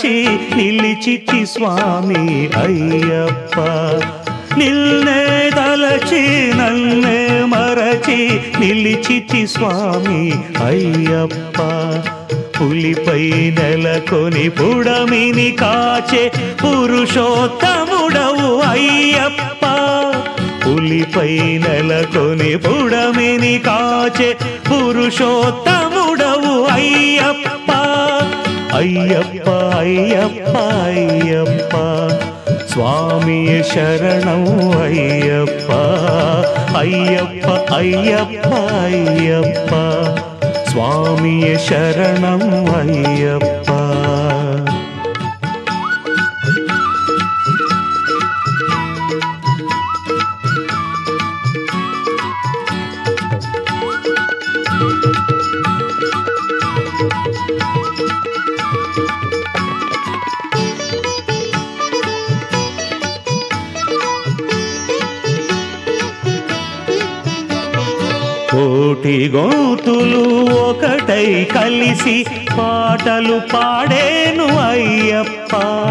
మరచి నిలిచితి స్వామి అయ్యప్ప నిన్నే తలచి నన్నే మరచి నిలిచితి స్వామి అయ్యప్ప పులిపై నెలకొని పుడమిని కాచే పురుషోత్తముడవు అయ్యప్ప పులిపై నెలకొని పుడమిని కాచే పురుషోత్తముడవు అయ్యప్ప అయ్యప్ప అయ్యప్ప అయ్యప్ప స్వామియే శరణం అయ్యప్ప అయ్యప్ప అయ్యప్ప అయ్యప్ప స్వామియే శరణం అయ్యప్ప కోటి గోతులు ఒకటై కలిసి పాటలు పాడేను అయ్యప్ప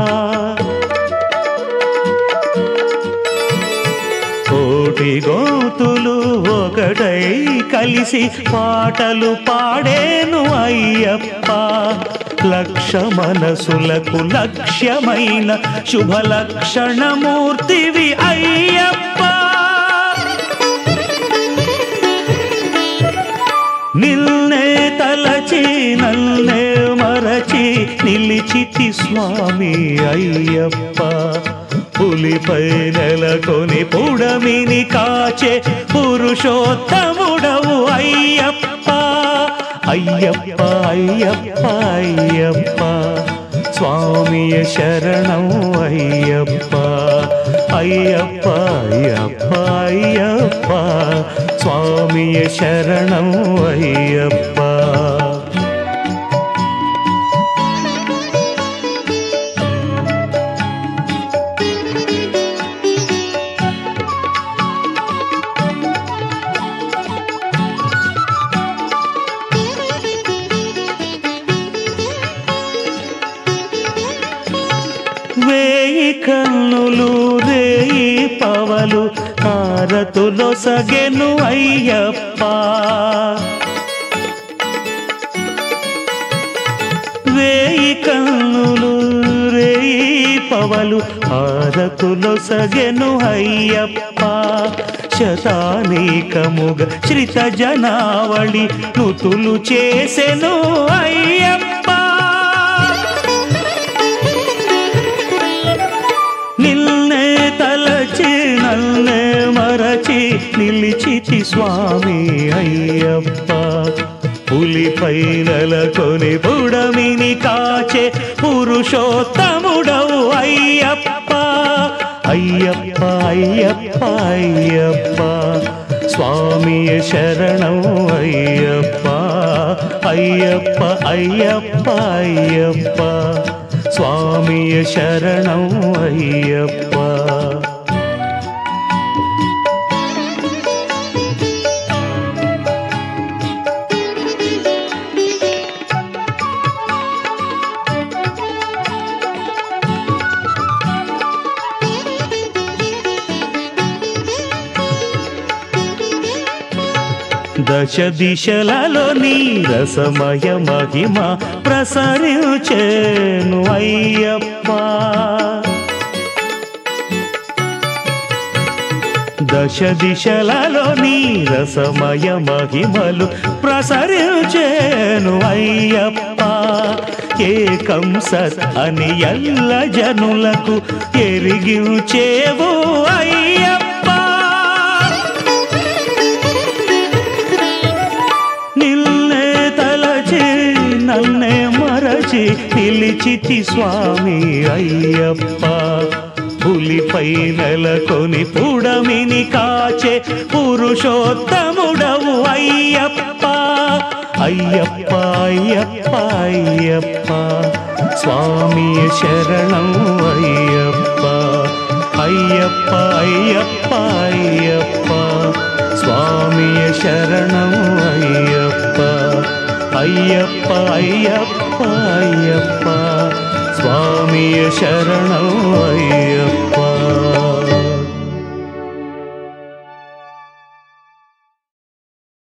కోటి గోతులు ఒకటై కలిసి పాటలు పాడేను అయ్యప్ప లక్ష మనసులకు లక్ష్యమైన శుభలక్షణమూర్తివి అయ్యప్ప నిన్నే తలచి నన్నే మరచి నిలిచితి స్వామి అయ్యప్ప పులిపై నెలకొని పుడమిని కాచే పురుషోత్తముడవు అయ్యప్ప అయ్యప్ప అయ్యప్ప అయ్యప్ప స్వామియే శరణం అయ్యప్ప అయ్యప్ప అయ్యప్ప అయ్యప్ప స్వామియే శరణం అయ్యప్ప వేయి కన్నులు రేయి పవలు హారతులో సగెను అయ్యప్ప వేయి కన్నులు రేయి పవలు హారతులో సగెను అయ్యప్ప శతానీకముగ శ్రిత జనావళి నుతులు చేసెను అయ్యప్ప నిన్నే తలచి నన్నే మరచి నిలిచితి స్వామి అయ్యప్ప పులిపై నెలకొని పుడమిని కాచే పురుషోత్తముడవు అయ్యప్ప అయ్యప్ప అయ్యప్ప అయ్యప్ప స్వామియే శరణం అయ్యప్ప అయ్యప్ప అయ్యప్ప అయ్యప్ప స్వామియే శరణం అయ్యప్ప దశ దిశలలో నీ రసమయ మహిమ ప్రసరించేను అయ్యప్ప దశ దిశలలో నీ రసమయ మహిమలు ప్రసరించేను అయ్యప్ప ఏకం సత్ అని ఎల్ల జనులకు ఎరిగించేవు అయ్యప్ప నన్నే మరచి నిలిచితి స్వామి అయ్యప్ప పులిపై నెలకొని పుడమిని కాచే పురుషోత్తముడవు అయ్యప్ప అయ్యప్ప అయ్యప్ప అయ్యప్ప స్వామియే శరణం అయ్యప్ప అయ్యప్ప అయ్యప్ప అయ్యప్ప స్వామియే శరణం అయ్యప్ప అయ్యప్ప అయ్యప్ప అయ్యప్ప స్వామియ శరణం అయ్యప్ప.